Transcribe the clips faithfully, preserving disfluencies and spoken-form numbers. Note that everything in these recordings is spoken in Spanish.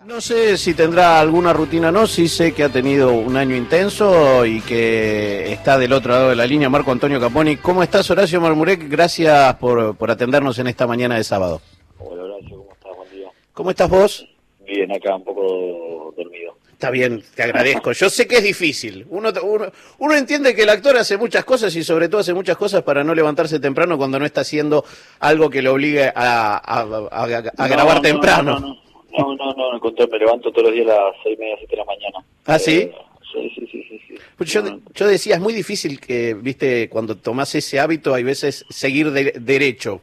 No sé si tendrá alguna rutina o no, sí sé que ha tenido un año intenso y que está del otro lado de la línea Marco Antonio Caponi. ¿Cómo estás, Horacio Marmurek? Gracias por, por atendernos en esta mañana de sábado. Hola Horacio, ¿cómo estás? Buen día. ¿Cómo estás vos? Bien, acá un poco dormido. Está bien, te agradezco. Yo sé que es difícil. Uno, uno, uno entiende que el actor hace muchas cosas y sobre todo hace muchas cosas para no levantarse temprano cuando no está haciendo algo que lo obligue a, a, a, a, a grabar No, no, no, temprano. no, no, no, no, no, al contrario, me levanto todos los días a las seis y media, siete de la mañana. ¿Ah, sí? Eh, sí, sí, sí, sí, sí. Pues yo, No, no, yo decía, es muy difícil que, viste, cuando tomás ese hábito, hay veces seguir de, derecho.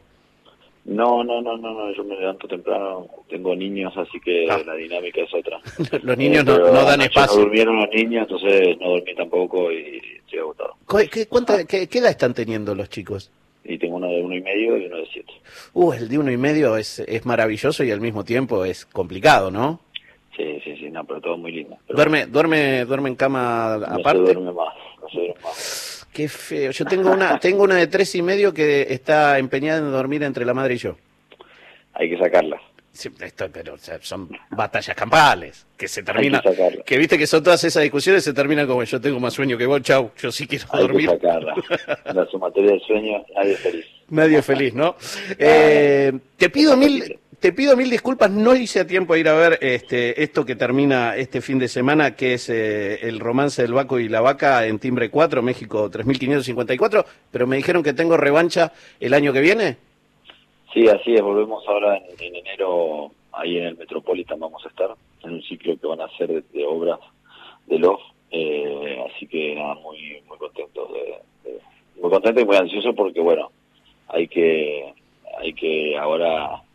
no, no, no, no, no, yo me levanto temprano, tengo niños, así que Ah, la dinámica es otra. los Eh, niños no, pero no dan anoche no espacio. durmieron los niños, entonces no dormí tampoco y estoy agotado. ¿Qué, qué, cuánta- qué- qué edad están teniendo los chicos? Y tengo uno de uno y medio y uno de siete. Uh, el de uno y medio es, es maravilloso y al mismo tiempo es complicado, ¿no? Sí, sí, sí, no, pero todo muy lindo. Pero Duerme, duerme, duerme en cama bueno, no se aparte. duerme más, no se duerme más. Qué feo. Yo tengo una, tengo una de tres y medio que está empeñada en dormir entre la madre y yo. Hay que sacarla. Sí, esto, pero o sea, son batallas campales, que se Hay termina, que sacarla. que viste que son todas esas discusiones, se terminan como yo tengo más sueño que vos, chau, yo sí quiero Hay que dormir. sacarla. La sumatoria del sueño, nadie es feliz. Nadie es feliz, ¿no? Eh, te pido mil, te pido mil disculpas, no hice a tiempo de ir a ver este, esto que termina este fin de semana, que es eh, el romance del Baco y la Vaca en Timbre cuatro, México tres mil quinientos cincuenta y cuatro, pero me dijeron que tengo revancha el año que viene. Sí, así es, volvemos ahora en, en enero, ahí en el Metropolitan vamos a estar, en un ciclo que van a hacer de, de obras de Love, eh, así que nada, muy muy contentos, de, de- muy contento y muy ansioso porque bueno, hay que hay que ahora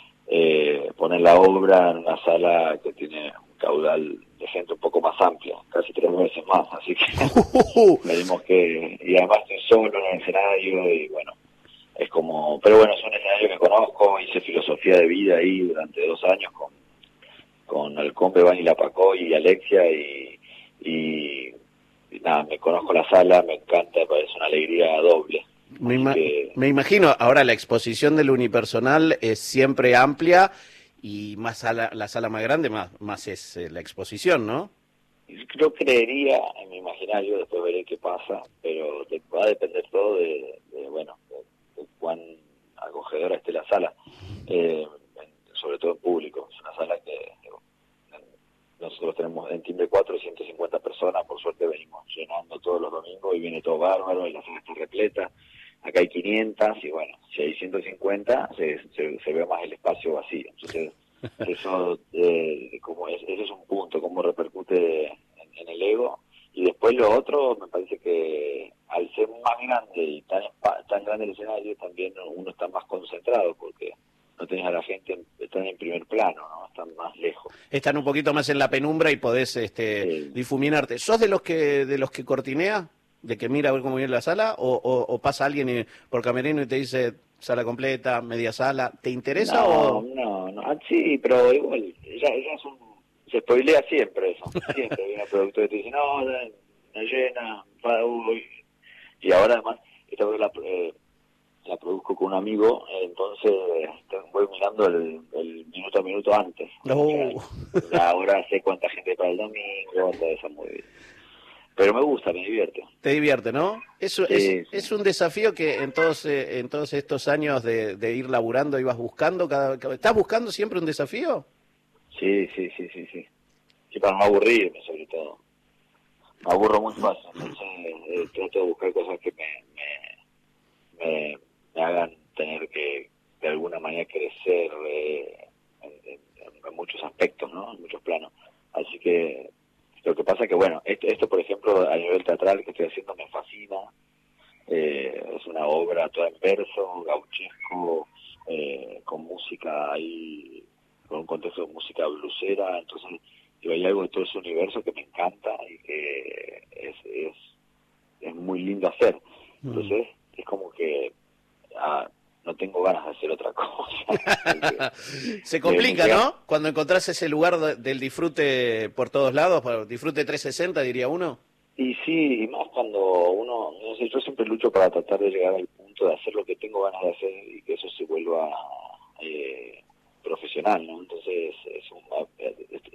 eh, poner la obra en una sala que tiene un caudal de gente un poco más amplio, casi tres veces más, así que tenemos que, y además estoy solo en el escenario y bueno, es como, pero bueno, es un escenario que conozco, hice filosofía de vida ahí durante dos años con, con Halcón, Bebán y Lapacó y Alexia y, y, y nada, me conozco la sala, me encanta, es una alegría doble. Me, Así ima- que me imagino, ahora la exposición del unipersonal es siempre amplia y más sala, la sala más grande, más, más es eh, la exposición, ¿no? yo creería en mi imaginario, después veré qué pasa, pero de- va a depender todo de, de, bueno, de, de cuán acogedora esté la sala, eh, en- sobre todo en público. Es una sala que digo, en- nosotros tenemos en Timbre cuatro ciento cincuenta personas, por suerte venimos llenando todos los domingos y viene todo bárbaro y la sala está repleta. Acá hay quinientas y bueno, si hay ciento cincuenta se, se, se ve más el espacio vacío. Entonces, eso eh, como es, ese es un punto, cómo repercute en, en el ego. Y después lo otro, me parece que al ser más grande y tan, espa- tan grande el escenario, también uno está más concentrado porque no tenés a la gente, en, están en primer plano, ¿no? Están más lejos. Están un poquito más en la penumbra y podés este, Sí. difuminarte. ¿Sos de los que de los que cortinea? ¿De que mira a ver cómo viene la sala? ¿O, o, o pasa alguien y- por camerino y te dice sala completa, media sala? ¿Te interesa No, o...? no, no. Ah, sí, pero igual, ya, ya es un... Se spoilea siempre eso. Siempre viene el productor y te dice, no, no, no llena, pa, uy. Y ahora además, esta vez la, eh, la produzco con un amigo, eh, entonces eh, voy mirando el, el minuto a minuto antes. O sea, No. ya ahora sé cuánta gente hay para el domingo, todo eso muy bien. Pero me gusta, me divierte. Te divierte, ¿no? Eso es, Sí, sí. es un desafío que en todos, eh, en todos estos años de, de ir laburando ibas buscando. Cada, cada- ¿Estás buscando siempre un desafío? Sí, sí, sí, sí, sí. Sí, para no aburrirme, sobre todo. Me aburro muy fácil, entonces eh, trato de buscar cosas que me, me, me, me hagan tener que de alguna manera crecer eh, en, en, en muchos aspectos, ¿no? En muchos planos. Así que lo que pasa que, bueno, esto, esto por ejemplo, a nivel teatral que estoy haciendo me fascina. Eh, es una obra toda en verso, gauchesco, eh, con música ahí, con un contexto de música blusera, entonces digo, hay algo de todo ese universo que me encanta y que es, es, es muy lindo hacer. Mm. Entonces es como que ah, no tengo ganas de hacer otra cosa. Se me, me complica, queda, ¿no? Cuando encontrás ese lugar de- del disfrute por todos lados, por- disfrute trescientos sesenta, diría uno. y sí, y más cuando uno, no sé, yo siempre lucho para tratar de llegar al punto de hacer lo que tengo ganas de hacer y que eso se vuelva eh, profesional, ¿no? Entonces es un,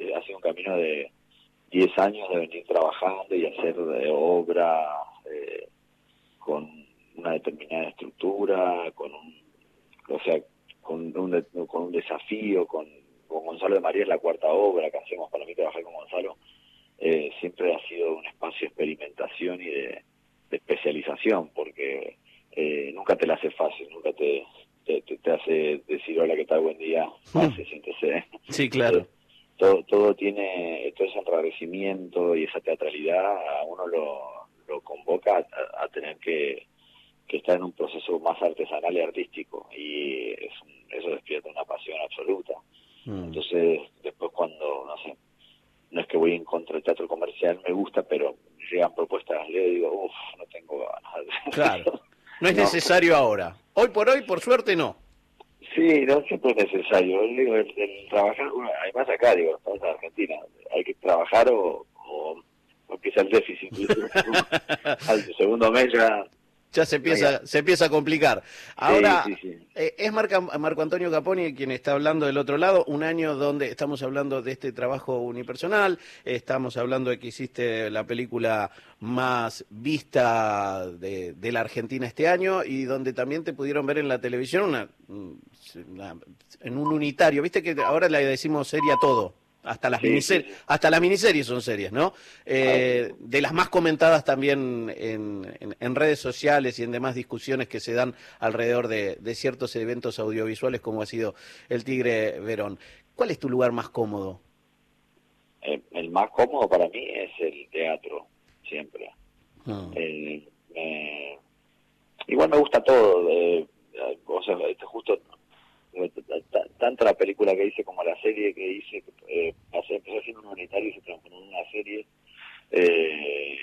camino de diez años de venir trabajando y hacer de obra eh, con una determinada estructura, con un, o sea, con un, con un desafío, con, con Gonzalo de María es la cuarta obra que hacemos. Para mí trabajar con Gonzalo eh, siempre ha sido un espacio de experimentación y de, de especialización, porque eh, nunca te la hace fácil, nunca te, te, te, te hace decir hola, ¿qué tal? Buen día, pase, siéntese. Sí, claro. Eh, todo, todo tiene, todo ese enrarecimiento y esa teatralidad a uno lo, lo convoca a, a tener que, que estar en un proceso más artesanal y artístico, y es un, eso despierta una pasión absoluta. Mm. Entonces, después cuando, no sé, no es que voy en contra del teatro comercial, me gusta, pero llegan propuestas, leo y digo, uff, no tengo ganas. Claro, no es no. necesario ahora. Hoy por hoy, por suerte, no. Sí, no siempre es necesario. Digo, el, el trabajar, bueno, además acá, digo, estamos en Argentina, hay que trabajar o, o, o empieza el déficit. Al segundo mes ya... Ya se empieza, se empieza a complicar. Ahora, sí, sí, sí. Eh, es Marca, Marco Antonio Caponi quien está hablando del otro lado, un año donde estamos hablando de este trabajo unipersonal, estamos hablando de que hiciste la película más vista de, de la Argentina este año, y donde también te pudieron ver en la televisión una, una, en un unitario. Viste que ahora le decimos serie a todo. Hasta las, sí, miniseries, sí, sí. hasta las miniseries son series, ¿no? Eh, de las más comentadas también en, en, en redes sociales y en demás discusiones que se dan alrededor de, de ciertos eventos audiovisuales como ha sido el Tigre Verón. ¿Cuál es tu lugar más cómodo? El, el más cómodo para mí es el teatro, siempre. Hmm. El, eh, igual me gusta todo, eh, o sea, justo... tanto la película que hice como la serie que hice, eh, pasé, empecé haciendo un unitario y se transformó en una serie. Eh,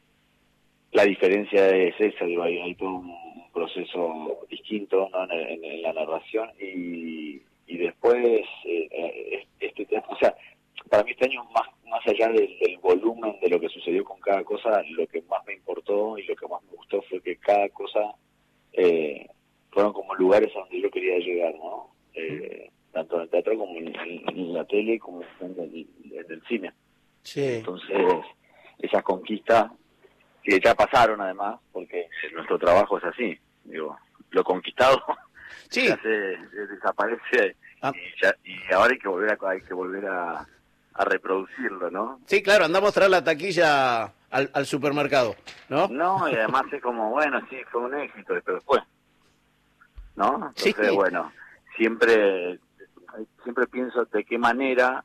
la diferencia es esa, digo, hay, hay todo un proceso distinto, ¿no? en, en, en la narración, y, y después eh, este teatro, o sea, para mí este año, más, más allá del, del volumen de lo que sucedió con cada cosa, lo que más me importó y lo que más me gustó fue que cada cosa eh, fueron como lugares a donde yo quería llegar, ¿no? Eh, tanto en el teatro como en, en, en la tele, como en el, en el cine. Sí. Entonces, esas conquistas que ya pasaron además, porque nuestro trabajo es así, digo, lo conquistado sí. ya se, desaparece ah. y, ya, y ahora hay que volver a, hay que volver a, a reproducirlo, ¿no? Sí, claro, andamos a traer la taquilla al, al supermercado, ¿no? No, y además es como, bueno, sí, fue un éxito, pero después, ¿no? Entonces, sí. bueno, siempre siempre pienso de qué manera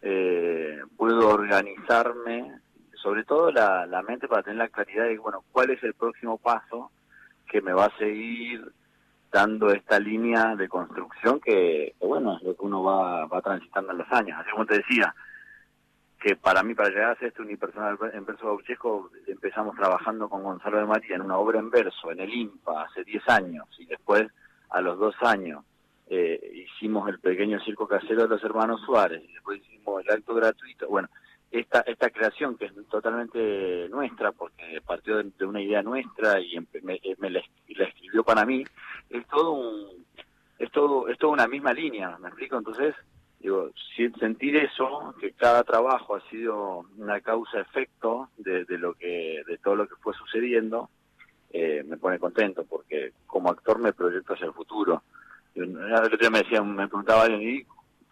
eh, puedo organizarme, sobre todo la, la mente, para tener la claridad de, bueno, cuál es el próximo paso que me va a seguir dando esta línea de construcción que, que bueno, es lo que uno va, va transitando en los años. Así como te decía, que para mí, para llegar a ser este unipersonal en verso gauchesco, empezamos trabajando con Gonzalo de María en una obra en verso, en el INPA, hace diez años, y después, a los dos años, eh, hicimos el pequeño circo casero de los hermanos Suárez, y después hicimos el acto gratuito. Bueno, esta esta creación, que es totalmente nuestra, porque partió de, de una idea nuestra y me, me la, la escribió para mí, es todo un, es todo, es toda una misma línea, ¿me explico? Entonces, digo, sentir eso, que cada trabajo ha sido una causa-efecto de, de lo que, de todo lo que fue sucediendo, eh, me pone contento, porque como actor me proyecto hacia el futuro. Yo, el otro día me decía, me preguntaba alguien, y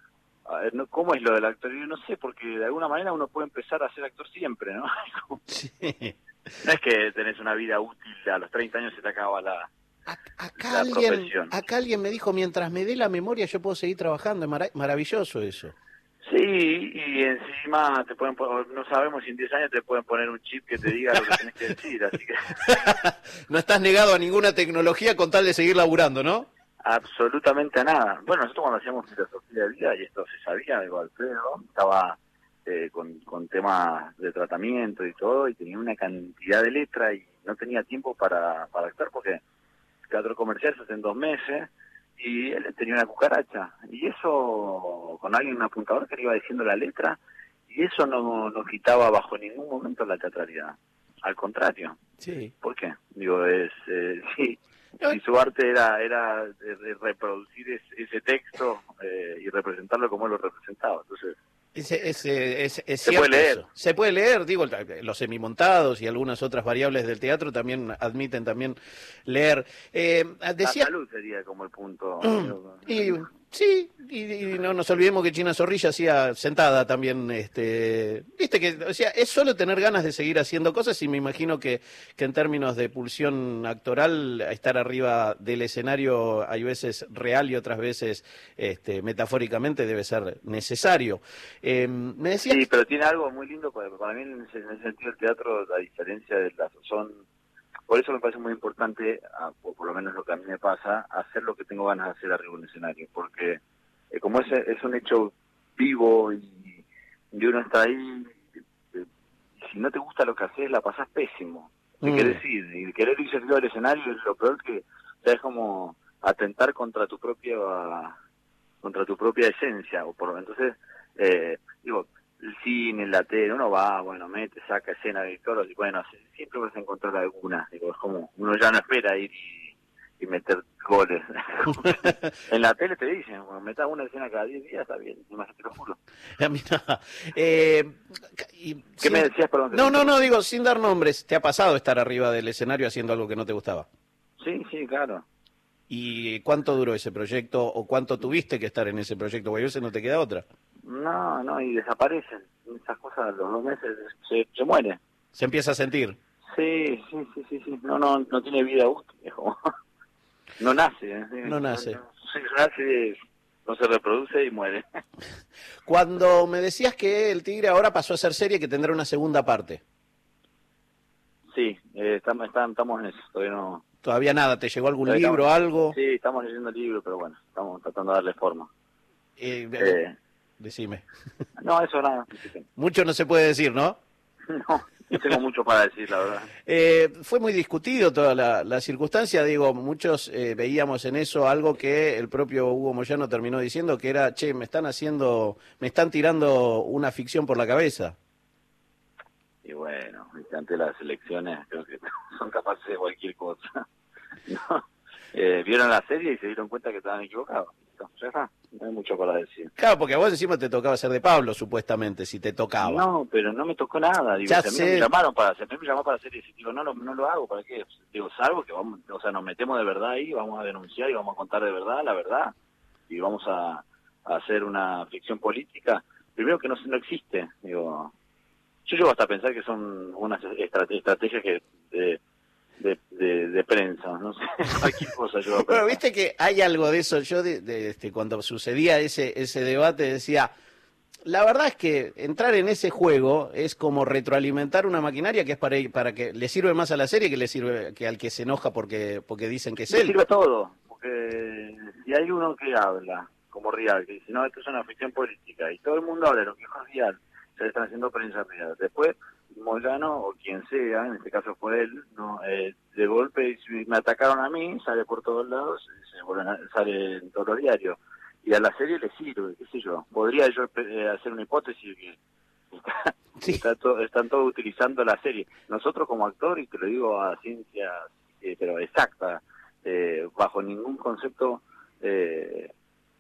a ver, ¿cómo es lo del actor? Y yo no sé, porque de alguna manera uno puede empezar a ser actor siempre, ¿no? Sí. No es que tenés una vida útil, a los treinta años se te acaba la, acá la alguien, profesión. Acá alguien me dijo, mientras me dé la memoria yo puedo seguir trabajando, es marav maravilloso eso. Sí, y encima te pueden, no sabemos si en diez años te pueden poner un chip que te diga lo que tenés que decir, así que... No estás negado a ninguna tecnología con tal de seguir laburando, ¿no? Absolutamente a nada. Bueno, nosotros cuando hacíamos filosofía de vida, y esto se sabía, digo, Alfredo estaba eh, con, con temas de tratamiento y todo, y tenía una cantidad de letra y no tenía tiempo para, para actuar, porque teatro comercial se hace en dos meses, y él tenía una cucaracha, y eso, con alguien, un apuntador que le iba diciendo la letra, y eso no, no quitaba bajo ningún momento la teatralidad. Al contrario. Sí. ¿Por qué? Digo, es, eh, sí, si su arte era era de, de reproducir es, ese texto eh, y representarlo como él lo representaba, entonces... Es, es, es, es Se cierto puede leer. eso. Se puede leer, digo, los semimontados y algunas otras variables del teatro también admiten también leer. Eh, decía... La salud sería como el punto. y, sí, y, y no nos olvidemos que China Zorrilla hacía sentada también, este, viste que, o sea, es solo tener ganas de seguir haciendo cosas y me imagino que, que en términos de pulsión actoral, estar arriba del escenario hay veces real y otras veces este, metafóricamente debe ser necesario. Eh, me decías Sí, que... pero tiene algo muy lindo, para, para mí en ese, en ese sentido el teatro, a diferencia de las son, por eso me parece muy importante, a, o por lo menos lo que a mí me pasa, hacer lo que tengo ganas de hacer arriba en el escenario, porque eh, como es, es un hecho vivo y, y uno está ahí, eh, si no te gusta lo que haces, la pasás pésimo, te Mm. querés ir, y querer irse arriba del escenario es lo peor que, o sea, es como atentar contra tu propia, contra tu propia esencia, o por entonces, eh, digo, el cine, la tele, uno va, bueno, mete, saca escena y todo, y bueno, siempre vas a encontrar alguna, digo, es como, uno ya no espera ir y, y meter goles. En la tele te dicen, bueno, metas una escena cada diez días, está bien, más te lo juro. Mira, eh, y ¿Qué sin... me decías, perdón? No, no, no, digo, sin dar nombres, ¿te ha pasado estar arriba del escenario haciendo algo que no te gustaba? Sí, sí, claro. ¿Y cuánto duró ese proyecto o cuánto tuviste que estar en ese proyecto? Porque a veces no te queda otra. No, no, y desaparecen, esas cosas a los dos meses se, se muere. Se empieza a sentir. Sí, sí, sí, sí, sí, no, no, no tiene vida útil, es como... No nace, ¿eh? No nace. No, no, nace, no se reproduce y muere. Cuando me decías que El Tigre ahora pasó a ser serie, que tendrá una segunda parte. Sí, eh, estamos, estamos en eso, todavía no... Todavía nada, ¿te llegó algún todavía libro, estamos, algo? Sí, estamos leyendo el libro, pero bueno, estamos tratando de darle forma. Eh, Eh, decime. no, eso nada. Mucho no se puede decir, ¿no? No, no tengo mucho para decir, la verdad. Eh, fue muy discutido toda la, la circunstancia, digo, muchos eh, veíamos en eso algo que el propio Hugo Moyano terminó diciendo, que era, che, me están haciendo, me están tirando una ficción por la cabeza. Y bueno, ante las elecciones creo que son capaces de cualquier cosa. No, eh, vieron la serie y se dieron cuenta que estaban equivocados. Ya está, no hay mucho para decir. Claro, porque a vos encima te tocaba ser de Pablo, supuestamente, si te tocaba. No, pero no me tocó nada. Digo, Ya si a mí sé. no me llamaron para hacer, a mí me llamaron para hacer y digo, no, no, no lo hago, ¿para qué? Digo, salvo que vamos, o sea, nos metemos de verdad ahí, vamos a denunciar y vamos a contar de verdad la verdad y vamos a, a hacer una ficción política. Primero que no, no existe, digo, yo llego hasta a pensar que son unas estrate- estrategias que de, de, de, de prensa, no sé, cualquier cosa yo. Bueno, viste que hay algo de eso. Yo, de, de, este, cuando sucedía ese, ese debate, decía, la verdad es que entrar en ese juego es como retroalimentar una maquinaria que es para, para que le sirve más a la serie que le sirve que al que se enoja porque, porque dicen que es Me él. sirve todo, porque si hay uno que habla, como Rial, que dice, no, esto es una ficción política, y todo el mundo habla de lo que es Rial, se le están haciendo prensa Rial. Después, Moyano, o quien sea, en este caso fue él, no eh, de golpe si me atacaron a mí, sale por todos lados, se vuelven a- sale en todos los diarios. Y a la serie le sirve, qué sé yo. Podría yo eh, hacer una hipótesis que está, Sí. está to- están todos utilizando la serie. Nosotros como actor, y te lo digo a ciencia, eh, pero exacta, eh, bajo ningún concepto eh,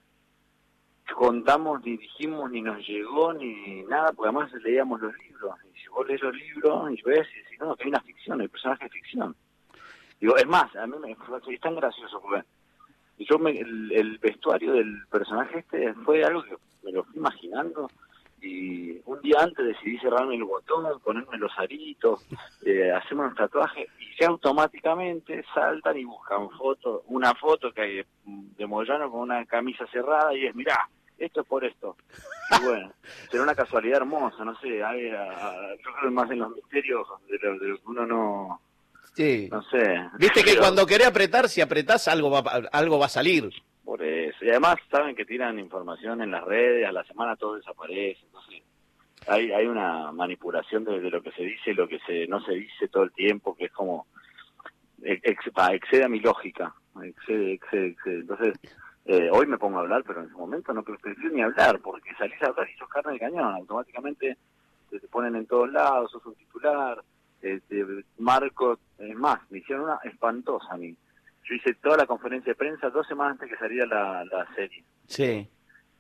contamos, ni dijimos, ni nos llegó, ni nada, porque además leíamos los libros. Y si vos lees los libros y ves, y decís, no, que hay una ficción, el personaje es ficción. Digo, es más, a mí me es tan gracioso porque yo me, el, el vestuario del personaje este fue algo que me lo fui imaginando y un día antes decidí cerrarme el botón, ponerme los aritos, eh, hacerme unos tatuajes y ya automáticamente saltan y buscan foto, una foto que hay de, de Moyano con una camisa cerrada y es, mirá, esto es por esto. Y bueno, será una casualidad hermosa, no sé, hay, a, a, yo creo más en los misterios de lo, de lo que uno no... Sí. No sé. Viste que pero, cuando querés apretar, si apretás, algo va, algo va a salir. Por eso. Y además saben que tiran información en las redes, a la semana todo desaparece. Entonces, hay hay una manipulación de, de lo que se dice y lo que se no se dice todo el tiempo, que es como... Ex, excede a mi lógica. Excede, excede, excede. Entonces, eh, hoy me pongo a hablar, pero en ese momento no prefiero ni hablar, porque salís a hablar y sos carne de cañón. Automáticamente te, te ponen en todos lados, sos un titular... Este, Marco, es más, me hicieron una espantosa a mí. Yo hice toda la conferencia de prensa dos semanas antes que saliera la, la serie. Sí.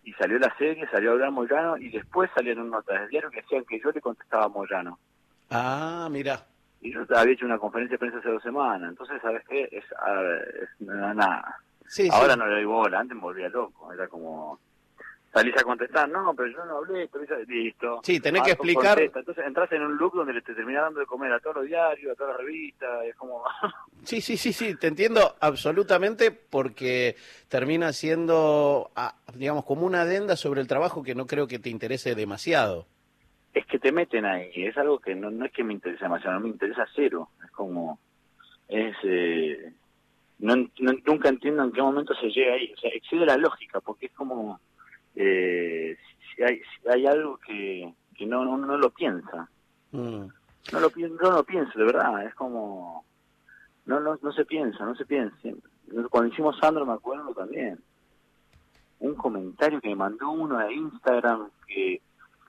y salió la serie, salió a hablar Moyano, y después salieron notas del diario que decían que yo le contestaba a Moyano. Ah, mira. Y yo había hecho una conferencia de prensa hace dos semanas, entonces, ¿sabes qué? Es, a ver, es nada, nada. Sí, Ahora sí. no le doy bola, antes me volvía loco, era como... Salís a contestar, no, pero yo no hablé, pero ya- listo. Sí, tenés que Marco explicar. contesta. Entonces entras en un loop donde le te terminás dando de comer a todos los diarios, a todas las revistas, es como... Sí, sí, sí, sí, te entiendo absolutamente porque termina siendo, ah, digamos, como una adenda sobre el trabajo que no creo que te interese demasiado. es que te meten ahí, es algo que no, no es que me interesa demasiado, no me interesa cero, es como... es eh, no, no- nunca entiendo en qué momento se llega ahí, o sea, excede la lógica, porque es como... eh, si hay, si hay algo que, que no, no, no lo piensa. Mm. No lo, pi- no lo pienso, de verdad, es como... No, no, no se piensa, no se piensa. Cuando hicimos Sandro me acuerdo también. Un comentario que me mandó uno de Instagram que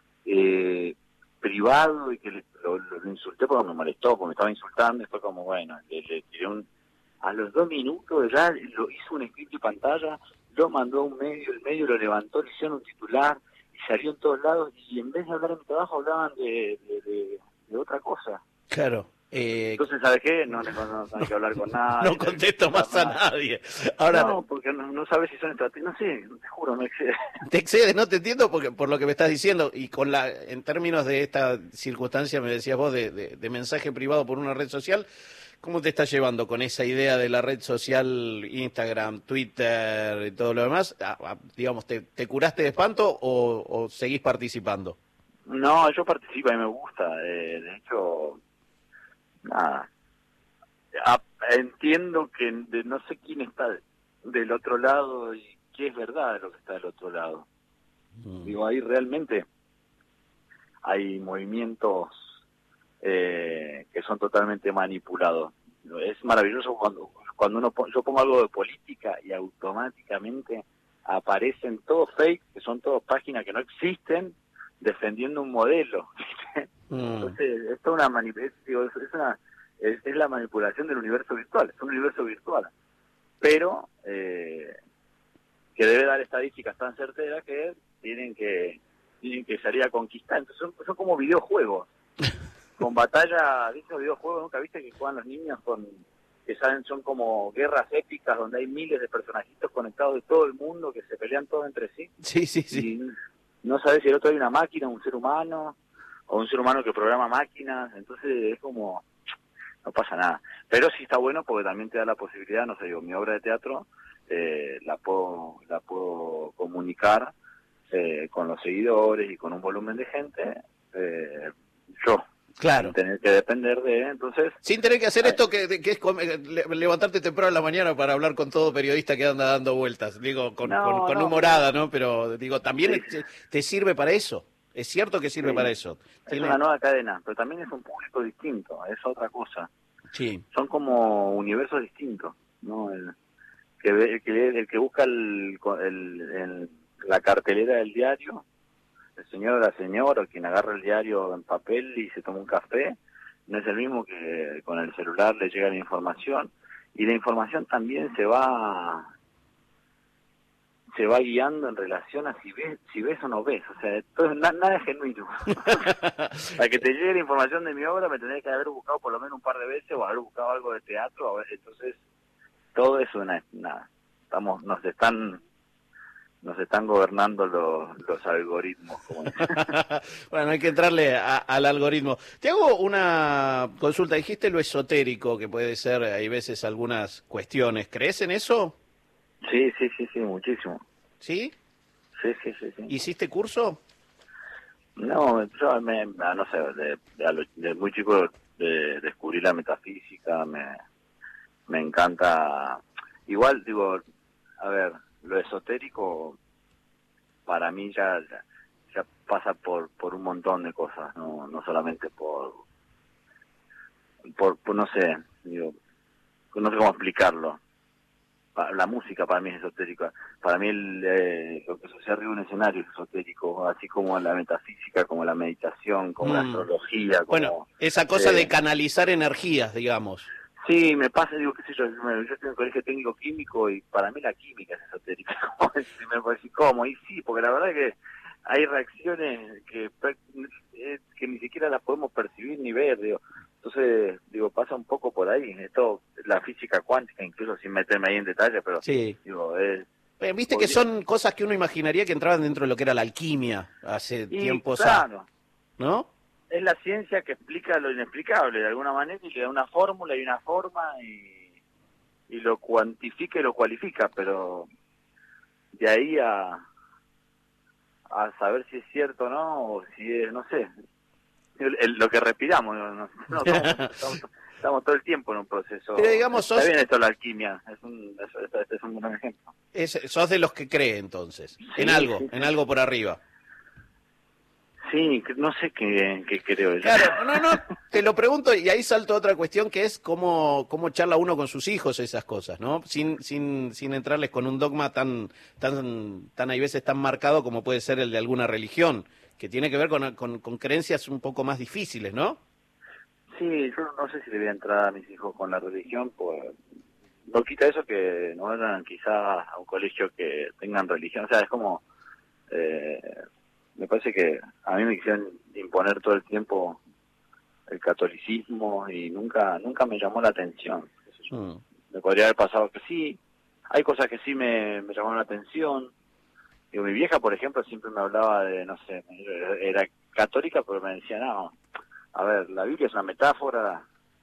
eh, privado y que le- lo, lo- lo insulté porque me molestó, porque me estaba insultando y fue como, bueno, le, le tiré un... A los dos minutos ya lo hizo un script de pantalla, lo mandó a un medio, el medio lo levantó, le hicieron un titular y salió en todos lados y en vez de hablar de mi trabajo hablaban de, de, de, de otra cosa. Claro. Eh, Entonces, ¿sabes qué? No, no, no, no hay que hablar con nadie. no contesto más a nadie. Ahora, No, porque no, no sabes si son estrategias. No sé, te juro, me excede. te excedes, no te entiendo porque por lo que me estás diciendo y con la, en términos de esta circunstancia me decías vos de, de, de mensaje privado por una red social, ¿cómo te estás llevando con esa idea de la red social, Instagram, Twitter y todo lo demás? Ah, ah, digamos, ¿te, te curaste de espanto o, o seguís participando? No, yo participo y me gusta. Eh, de hecho, nada. A- entiendo que de- no sé quién está del otro lado y qué es verdad de lo que está del otro lado. Mm. Digo, ahí realmente hay movimientos eh, que son totalmente manipulados. Es maravilloso cuando cuando uno pon- yo pongo algo de política y automáticamente aparecen todos fake, que son todas páginas que no existen, defendiendo un modelo. Mm. Entonces, esto es una manip- digo, es, es una es, es la manipulación del universo virtual, es un universo virtual, pero eh, que debe dar estadísticas tan certeras que tienen que tienen que salir a conquistar. Entonces son, son como videojuegos, con batalla, ¿viste los videojuegos? ¿Nunca viste que juegan los niños con que saben son como guerras épicas donde hay miles de personajitos conectados de todo el mundo que se pelean todos entre sí? Sí, sí, sí. Y no sabes si el otro hay una máquina, un ser humano, o un ser humano que programa máquinas, entonces es como, no pasa nada. Pero sí está bueno porque también te da la posibilidad, no sé, digo, mi obra de teatro eh, la puedo la puedo comunicar eh, con los seguidores y con un volumen de gente, eh, yo, Claro. sin tener que depender de, entonces... Sin tener que hacer eh, esto que, que es com- eh, le- levantarte temprano en la mañana para hablar con todo periodista que anda dando vueltas. Digo, con, no, con, con no, humorada, ¿no? Pero digo, también sí, es- te sirve para eso. Es cierto que sirve sí, para eso. es Tiene... una nueva cadena, pero también es un público distinto, es otra cosa. Sí. Son como universos distintos, ¿no? El que ve- el que, el que busca el, el, el- la cartelera del diario, el señor o la señora, o quien agarra el diario en papel y se toma un café, no es el mismo que con el celular le llega la información, y la información también se va se va guiando en relación a si ves si ves o no ves, o sea, entonces na- nada es genuino. Para que te llegue la información de mi obra me tendría que haber buscado por lo menos un par de veces o haber buscado algo de teatro, a ver, entonces todo eso na- nada, estamos nos están nos están gobernando los, los algoritmos, como dicen. Bueno, hay que entrarle a- al algoritmo. Te hago una consulta. Dijiste lo esotérico, que puede ser, hay veces, algunas cuestiones. ¿Crees en eso? Sí, sí, sí, sí, muchísimo. ¿Sí? Sí, sí, sí, sí. ¿Hiciste curso? No, yo me, ah, no sé, de, de, a lo- de muy chico de, descubrí la metafísica, me, me encanta. Igual, digo, a ver, lo esotérico para mí ya, ya, ya pasa por por un montón de cosas, no no solamente por, por, por no sé, digo, no sé cómo explicarlo. Pa- La música para mí es esotérica. Para mí el, eh, lo que sucede arriba de un escenario es esotérico, así como la metafísica, como la meditación, como la Mm. astrología, Bueno, como... esa cosa eh, de canalizar energías, digamos. Sí, me pasa, digo, qué sé yo, yo yo estoy en el colegio técnico químico y para mí la química es esotérica. Como si me puede decir, ¿cómo? Y sí, porque la verdad que hay reacciones que, eh, que ni siquiera las podemos percibir ni ver, digo. Entonces, digo, pasa un poco por ahí. Esto, la física cuántica, incluso sin meterme ahí en detalle, pero, Sí. digo, es... Eh, Viste que son cosas que uno imaginaría que entraban dentro de lo que era la alquimia hace y, tiempos claro, a... ¿No? es la ciencia que explica lo inexplicable de alguna manera y le da una fórmula y una forma y, y lo cuantifica y lo cualifica, pero de ahí a, a saber si es cierto o no, o si es, no sé, el, el- lo que respiramos, no, no, no somos- estamos, estamos todo el tiempo en un proceso. Pero digamos, Está sos, bien esto de la alquimia, es un, es, es- es un buen ejemplo. es- sos de los que cree entonces, en Sí, algo, sí, en sí. algo por arriba. Sí, no sé qué, qué creo yo. Claro, no, no, te lo pregunto y ahí salto otra cuestión que es cómo, cómo charla uno con sus hijos esas cosas, ¿no? Sin, sin, sin entrarles con un dogma tan, tan, tan hay veces tan marcado como puede ser el de alguna religión, que tiene que ver con, con, con creencias un poco más difíciles, ¿no? Sí, yo no sé si le voy a entrar a mis hijos con la religión, pues no quita eso que no vayan quizás a un colegio que tengan religión, o sea, es como, eh, me parece que a mí me quisieron imponer todo el tiempo el catolicismo y nunca nunca me llamó la atención, qué sé yo. Mm. Me podría haber pasado que sí, hay cosas que sí me, me llamaron la atención. Digo, mi vieja, por ejemplo, siempre me hablaba de, no sé, era católica, pero me decía, no, a ver, la Biblia es una metáfora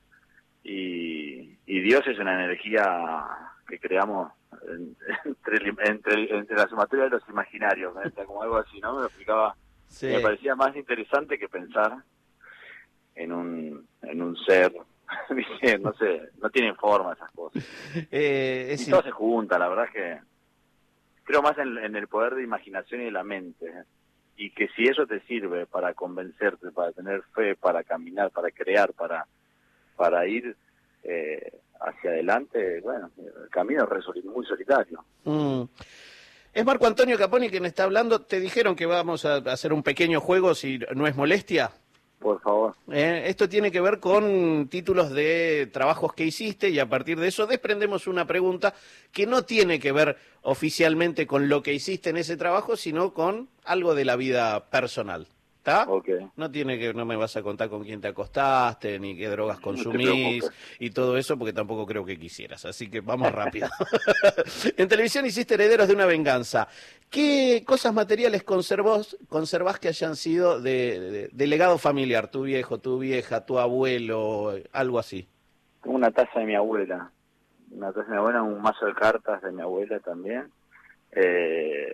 y, y Dios es una energía que creamos en- entre, entre, entre la sumatoria de los imaginarios, ¿no? O sea, como algo así, ¿no? Me lo explicaba, Sí. me parecía más interesante que pensar en un, en un ser, ¿viste? No sé, no tienen forma esas cosas. Eh, es Y in- todo se junta, la verdad es que creo más en, en el poder de imaginación y de la mente. ¿eh? Y que si eso te sirve para convencerte, para tener fe, para caminar, para crear, para para ir eh, hacia adelante, bueno, el camino es re soli- muy solitario. Mm. Es Marco Antonio Caponi quien está hablando. Te dijeron que vamos a hacer un pequeño juego, si no es molestia. Por favor. Eh, esto tiene que ver con títulos de trabajos que hiciste y a partir de eso desprendemos una pregunta que no tiene que ver oficialmente con lo que hiciste en ese trabajo, sino con algo de la vida personal. ¿Está? Ok. No tiene que, no me vas a contar con quién te acostaste, ni qué drogas No te consumís preocupes. y todo eso, porque tampoco creo que quisieras. Así que vamos rápido. En televisión hiciste Herederos de una venganza. ¿Qué cosas materiales conservós, conservás que hayan sido de, de- de legado familiar? Tu viejo, tu vieja, tu abuelo, algo así. Tengo una taza de mi abuela, una taza de mi abuela, un mazo de cartas de mi abuela también. Eh,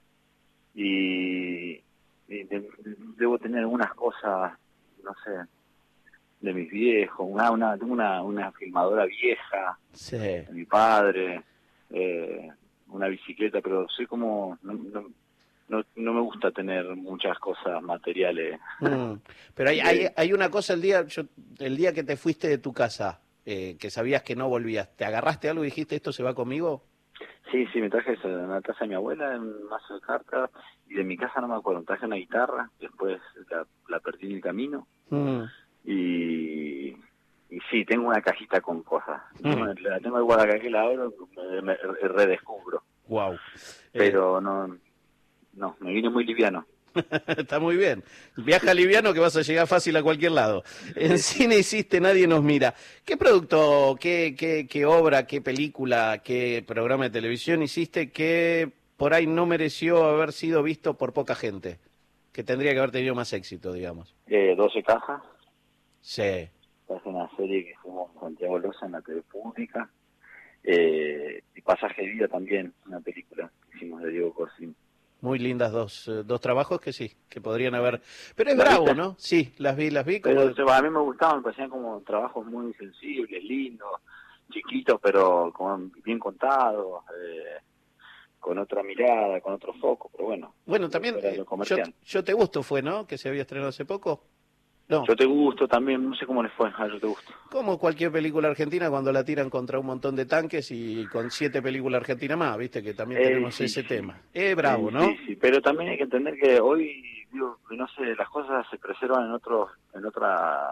y y de- debo tener algunas cosas, no sé, de mis viejos, una, una, tengo una, una filmadora vieja Sí. de mi padre, eh, una bicicleta, pero soy como, no, no, no, no me gusta tener muchas cosas materiales. Mm. Pero hay, hay, hay una cosa el día, yo, el día que te fuiste de tu casa, eh, que sabías que no volvías, ¿te agarraste algo y dijiste esto se va conmigo? Sí, sí, me traje eso, una taza de mi abuela, un mazo de cartas, y de mi casa no me acuerdo, me traje una guitarra, después la, la perdí en el camino, Mm. y, y sí, tengo una cajita con cosas. Mm. No, la tengo igual acá que la abro, me, me redescubro, Wow. Eh, pero no, no, me vine muy liviano. Está muy bien. Viaja liviano que vas a llegar fácil a cualquier lado. En Sí. cine hiciste Nadie nos mira. ¿Qué producto, qué, qué, qué obra, qué película, qué programa de televisión hiciste que por ahí no mereció haber sido visto por poca gente? Que tendría que haber tenido más éxito, digamos. Eh, doce cajas, Sí. es una serie que hicimos con Santiago Loza en la T V Pública, eh, y Pasaje de Vida también, una película que hicimos de Diego Corsín. Muy lindas dos, eh, dos trabajos que sí, que podrían haber... Pero es ¿Las bravo, viste? ¿no? Sí, las vi, las vi. Como... Pero o sea, a mí me gustaban, me parecían como trabajos muy sensibles, lindos, chiquitos, pero como bien contados, eh, con otra mirada, con otro foco, pero bueno, Bueno, también, era eh, lo yo, comercial. yo te gusto fue, ¿no? Que se había estrenado hace poco. No. Yo te gusto también, no sé cómo les fue, a Yo te gusto. Como cualquier película argentina cuando la tiran contra un montón de tanques y con siete películas argentinas más, viste que también Eh, tenemos sí, ese sí. tema. Eh, bravo, Sí, ¿no? sí, sí, pero también hay que entender que hoy, digo, no sé, las cosas se preservan en otros, en otra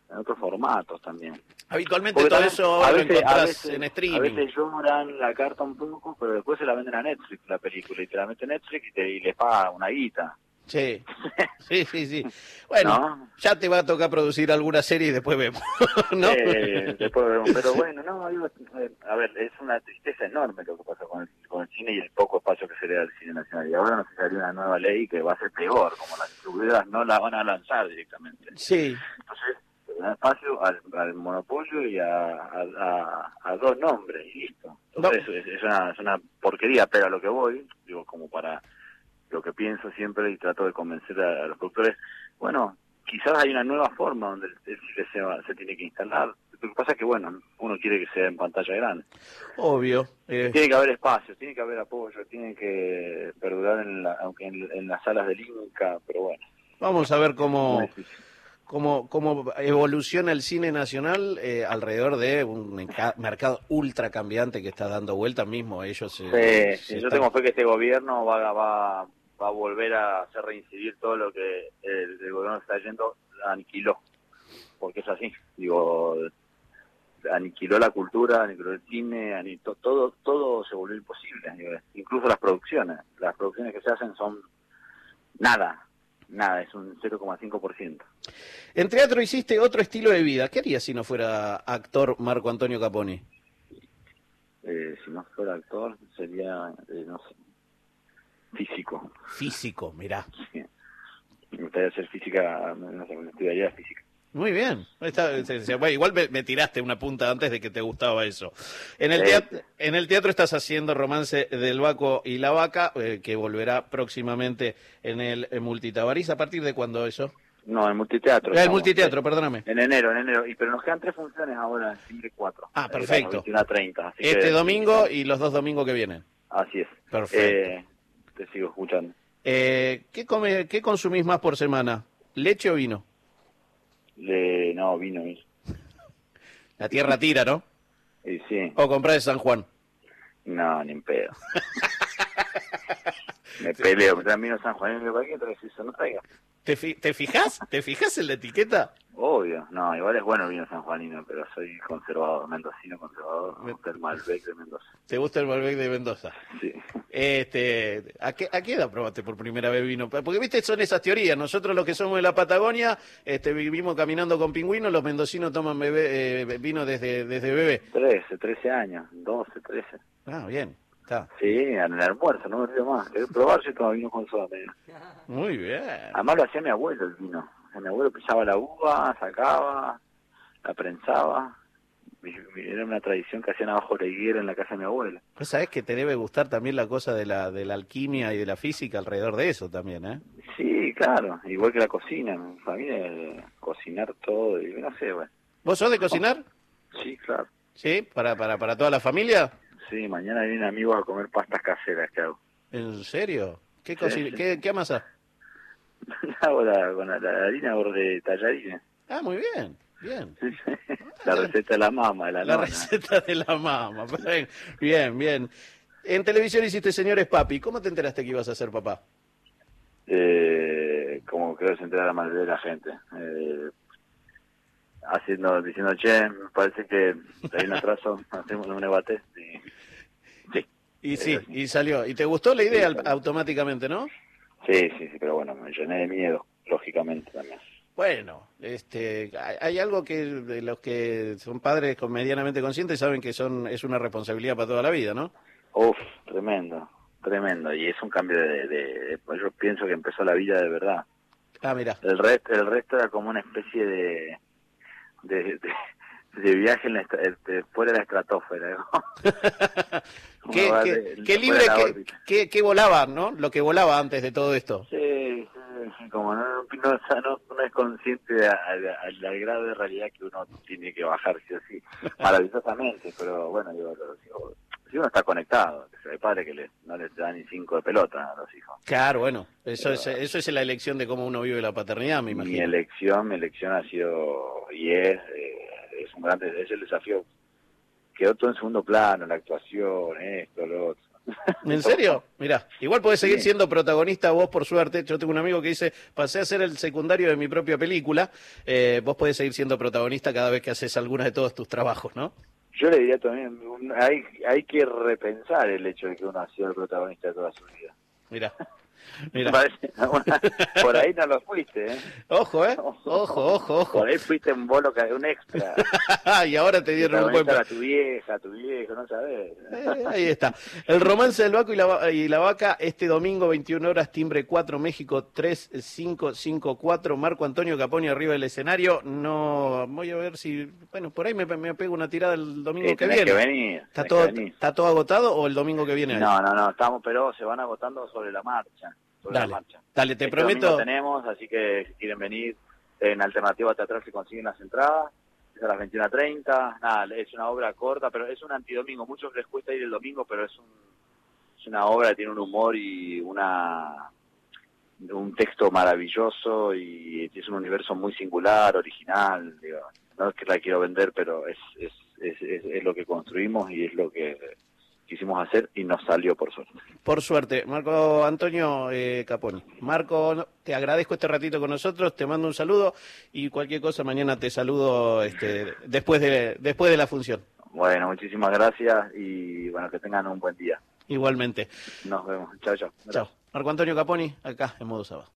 en otros formatos también. Habitualmente Porque todo también, eso a lo veces, a encontrás veces, en a streaming. veces lloran la carta un poco, pero después se la venden a Netflix la película, y te la mete Netflix y, te, y les paga una guita. Sí, sí, sí, sí. Bueno, ¿No? ya te va a tocar producir alguna serie y después vemos, ¿no? Eh, después vemos. Pero bueno, no, digo, eh, a ver, es una tristeza enorme lo que pasa con el, con el cine y el poco espacio que se le da al cine nacional. Y ahora no se salió una nueva ley que va a ser peor, como las distribuidoras no la van a lanzar directamente. Sí. Entonces, se da espacio al, al monopolio y a, a, a, a dos nombres y listo. Entonces, No. es, es, una, es una porquería, pero a lo que voy, digo, como para lo que pienso siempre y trato de convencer a, a los productores, bueno, quizás hay una nueva forma donde el, el cine se, va- se tiene que instalar. Lo que pasa es que, bueno, uno quiere que sea en pantalla grande. Obvio. Eh, Tiene que haber espacio, tiene que haber apoyo, tiene que perdurar en, la, aunque en, en las salas del Inca, pero bueno, vamos a ver es muy cómo, difícil. cómo, cómo evoluciona el cine nacional eh, alrededor de un merca- mercado ultra cambiante que está dando vuelta mismo. Ellos eh, Sí, se sí, yo están... tengo fe que este gobierno va, va, va a volver a hacer reincidir todo lo que el, el gobierno está yendo, aniquiló, porque es así, digo, aniquiló la cultura, aniquiló el cine, aniquiló, todo, todo se volvió imposible, digo, incluso las producciones, las producciones que se hacen son nada, nada, es un cero coma cinco por ciento. En teatro hiciste otro estilo de vida. ¿Qué harías si no fuera actor Marco Antonio Caponi? Eh, si no fuera actor, sería, eh, no sé, físico. Físico, mirá. Sí. Me gustaría hacer física, no sé, me estudiaría física. Muy bien. Está- se- se- bueno, igual me, me tiraste una punta antes de que te gustaba eso. En el, Eh, teatro, en el teatro estás haciendo Romance del Baco y la Vaca, eh, que volverá próximamente en el eh, Multitabariz. ¿A partir de cuándo eso? No, en multiteatro Ah, el estamos. multiteatro, perdóname. En enero, en enero. Y, pero nos quedan tres funciones ahora, en diciembre cuatro. Ah, Eh, perfecto. veintiuno a treinta. Así Este que, domingo y los dos domingos que vienen. así es. Perfecto. Eh, te sigo escuchando. Eh, ¿qué, come, ¿Qué consumís más por semana? ¿Leche o vino? Le, no, vino, vino. La tierra tira, ¿no? Y sí, ¿O comprás de San Juan? no, ni en pedo. Me peleo, me traen vino San Juan, ¿para qué traes eso? No traiga. ¿Te, fi ¿Te fijas? ¿Te fijas en la etiqueta? Obvio, no, igual es bueno el vino sanjuanino, pero soy conservador, mendocino conservador, me gusta el Malbec de Mendoza. ¿Te gusta el Malbec de Mendoza? Sí. Este, ¿a qué, ¿A qué edad probaste por primera vez vino? Porque, viste, son esas teorías. Nosotros los que somos de la Patagonia, este, vivimos caminando con pingüinos, los mendocinos toman bebé, eh, vino desde, desde bebé. trece, trece años, doce, trece. Ah, bien, está. Sí, en el almuerzo, no me olvido más. Quería probar si tomaba vino con soda. me- Muy bien. Además lo hacía mi abuelo el vino. O sea, mi abuelo pisaba la uva, sacaba, la prensaba. Mi- mi- Era una tradición que hacían abajo de la higuera en la casa de mi abuela. Vos sabés que te debe gustar también la cosa de la, de la alquimia y de la física alrededor de eso también, ¿eh? Sí, claro, igual que la cocina. Mi familia, eh, cocinar todo, y no sé, bueno. ¿Vos sos de cocinar? Sí, claro. ¿Sí? ¿Para, para, para toda la familia? Sí, mañana vienen amigos a comer pastas caseras que hago. ¿En serio? ¿Qué, Sí, cocina, sí. ¿qué, qué amasás? hago la, con la, la harina de tallarines. Ah, muy bien, bien. Sí, sí. La receta de la mamá, de la, La nona. receta de la mamá. Bien, bien. En televisión hiciste Señores Papi. ¿Cómo te enteraste que ibas a ser papá? Eh, como creo que se entera la mayoría de la gente. Eh, haciendo, diciendo, che, me parece que hay un atraso, hacemos un debate. Y, sí. Y sí, Eh, y salió. ¿Y te gustó la idea Sí, salió. automáticamente, no? Sí, sí, sí, pero bueno, me llené de miedo, lógicamente también. Bueno, este, hay, hay algo que de los que son padres con medianamente conscientes saben que son es una responsabilidad para toda la vida, ¿no? Uf, tremendo, tremendo. Y es un cambio de, de, de- yo pienso que empezó la vida de verdad. Ah, mira. El resto, el resto era como una especie de, de, de, de viaje en la, estra- este, fuera de la estratosfera. ¿no? qué, Uno va qué, de- qué fuera libre, de la qué, órbita. qué, qué volaba, ¿no? Lo que volaba antes de todo esto. Sí, sí, como no, no, no, no- no es consciente al, al, al grado de realidad que uno tiene que bajar, sí o sí, maravillosamente, pero bueno, digo, los hijos, si uno está conectado, que hay padres que le, no les da ni cinco de pelota a los hijos. Claro, bueno, eso Pero, es eso es la elección de cómo uno vive la paternidad, me mi imagino. elección, mi elección ha sido y es, eh, es un grande, es el desafío. Quedó todo en segundo plano, la actuación, esto, lo otro. ¿En serio? Mirá, igual podés seguir Sí. siendo protagonista vos, por suerte. Yo tengo un amigo que dice, pasé a ser el secundario de mi propia película. Eh, vos podés seguir siendo protagonista cada vez que haces alguna de todos tus trabajos, ¿no? Yo le diría también, un- hay, hay que repensar el hecho de que uno ha sido el protagonista de toda su vida. Mirá, Me mirá. parece una- por ahí no lo fuiste, ¿eh? Ojo, ¿eh? Ojo, ojo, ojo. Por ahí fuiste un bolo, que- un extra. Y ahora te dieron un buen... Protagonista era tu vieja, tu viejo, no sabés. Eh, ahí está. El romance del Baco y la, Va- y la Vaca, este domingo, veintiuna horas, timbre cuatro, México tres cinco cinco cuatro. Marco Antonio Caponi arriba del escenario. No, voy a ver si, bueno, por ahí me, me pego una tirada el domingo Eh, que tenés viene. que venir. ¿Está tenés todo, que venir. ¿Está todo agotado o el domingo que viene hay? No, no, no, estamos, pero se van agotando sobre la marcha. Sobre Dale, la marcha. dale, te Este prometo. domingo tenemos, así que si quieren venir en Alternativa Teatral se consiguen las entradas. Es a las veintiuna treinta. Nada, es una obra corta, pero es un antidomingo. Muchos les cuesta ir el domingo, pero es, un, es una obra que tiene un humor y una un texto maravilloso y es un universo muy singular, original. Digo, no es que la quiero vender, pero es, es, es, es, es lo que construimos y es lo que quisimos hacer y nos salió por suerte. Por suerte, Marco Antonio eh, Caponi. Marco, no, te agradezco este ratito con nosotros, te mando un saludo y cualquier cosa mañana te saludo este, después de después de la función. Bueno, muchísimas gracias y bueno, que tengan un buen día. Igualmente. Nos vemos. Chao, chao. Chao. Marco Antonio Caponi, acá en Modo Sábado.